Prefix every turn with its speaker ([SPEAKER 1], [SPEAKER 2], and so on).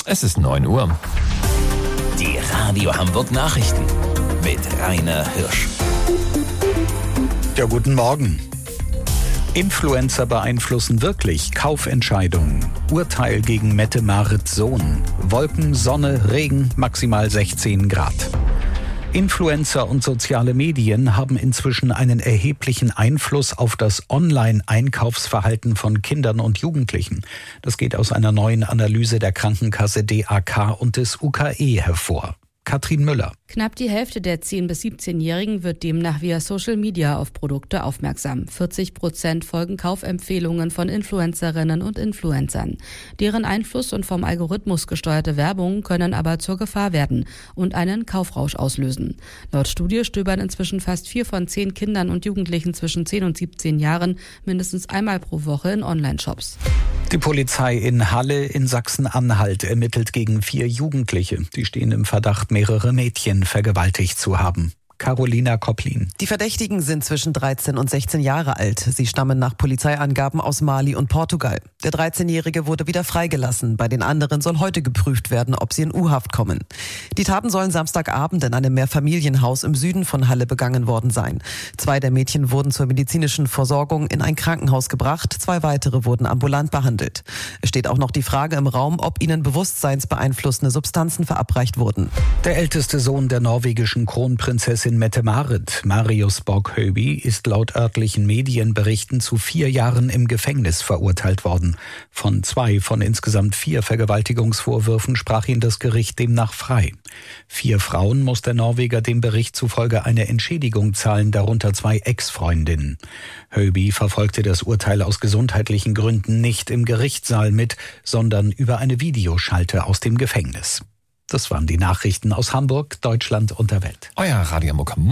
[SPEAKER 1] Es ist 9 Uhr.
[SPEAKER 2] Die Radio Hamburg Nachrichten mit Rainer Hirsch.
[SPEAKER 3] Ja, guten Morgen. Influencer beeinflussen wirklich Kaufentscheidungen. Urteil gegen Mette-Marits Sohn. Wolken, Sonne, Regen, maximal 16 Grad. Influencer und soziale Medien haben inzwischen einen erheblichen Einfluss auf das Online-Einkaufsverhalten von Kindern und Jugendlichen. Das geht aus einer neuen Analyse der Krankenkasse DAK und des UKE hervor. Katrin Müller.
[SPEAKER 4] Knapp die Hälfte der 10- bis 17-Jährigen wird demnach via Social Media auf Produkte aufmerksam. 40% folgen Kaufempfehlungen von Influencerinnen und Influencern. Deren Einfluss und vom Algorithmus gesteuerte Werbung können aber zur Gefahr werden und einen Kaufrausch auslösen. Laut Studie stöbern inzwischen fast 4 von 10 Kindern und Jugendlichen zwischen 10 und 17 Jahren mindestens einmal pro Woche in Online-Shops.
[SPEAKER 3] Die Polizei in Halle in Sachsen-Anhalt ermittelt gegen 4 Jugendliche. Die stehen im Verdacht, mehrere Mädchen vergewaltigt zu haben. Carolina Kopplin.
[SPEAKER 5] Die Verdächtigen sind zwischen 13 und 16 Jahre alt. Sie stammen nach Polizeiangaben aus Mali und Portugal. Der 13-Jährige wurde wieder freigelassen. Bei den anderen soll heute geprüft werden, ob sie in U-Haft kommen. Die Taten sollen Samstagabend in einem Mehrfamilienhaus im Süden von Halle begangen worden sein. 2 der Mädchen wurden zur medizinischen Versorgung in ein Krankenhaus gebracht. 2 weitere wurden ambulant behandelt. Es steht auch noch die Frage im Raum, ob ihnen bewusstseinsbeeinflussende Substanzen verabreicht wurden.
[SPEAKER 3] Der älteste Sohn der norwegischen Kronprinzessin Mette-Marit, Marius Borg-Høiby, ist laut örtlichen Medienberichten zu 4 Jahren im Gefängnis verurteilt worden. Von 2 von insgesamt 4 Vergewaltigungsvorwürfen sprach ihn das Gericht demnach frei. 4 Frauen muss der Norweger dem Bericht zufolge eine Entschädigung zahlen, darunter 2 Ex-Freundinnen. Høiby verfolgte das Urteil aus gesundheitlichen Gründen nicht im Gerichtssaal mit, sondern über eine Videoschalte aus dem Gefängnis. Das waren die Nachrichten aus Hamburg, Deutschland und der Welt.
[SPEAKER 1] Euer Radio Hamburg